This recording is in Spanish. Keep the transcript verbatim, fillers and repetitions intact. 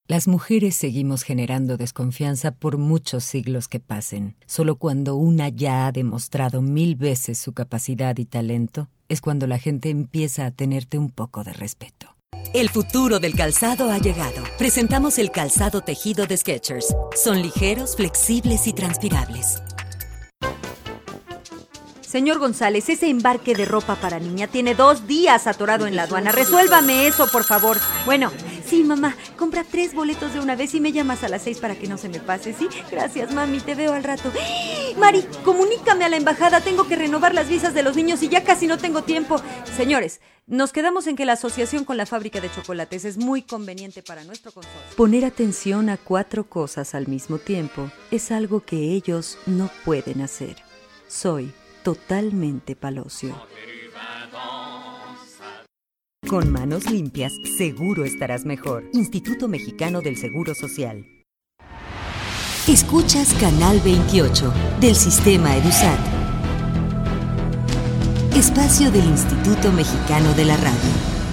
Las mujeres seguimos generando desconfianza por muchos siglos que pasen. Solo cuando una ya ha demostrado mil veces su capacidad y talento, es cuando la gente empieza a tenerte un poco de respeto. El futuro del calzado ha llegado. Presentamos el calzado tejido de Skechers. Son ligeros, flexibles y transpirables. Señor González, ese embarque de ropa para niña tiene dos días atorado en la aduana. Resuélvame eso, por favor. Bueno, sí, mamá, compra tres boletos de una vez y me llamas a las seis para que no se me pase, ¿sí? Gracias, mami, te veo al rato. ¡Eh! Mari, comunícame a la embajada. Tengo que renovar las visas de los niños y ya casi no tengo tiempo. Señores, nos quedamos en que la asociación con la fábrica de chocolates es muy conveniente para nuestro consorcio. Poner atención a cuatro cosas al mismo tiempo es algo que ellos no pueden hacer. Soy totalmente Palocio. Con manos limpias, seguro estarás mejor. Instituto Mexicano del Seguro Social. Escuchas Canal veintiocho del Sistema EduSat. Espacio del Instituto Mexicano de la Radio.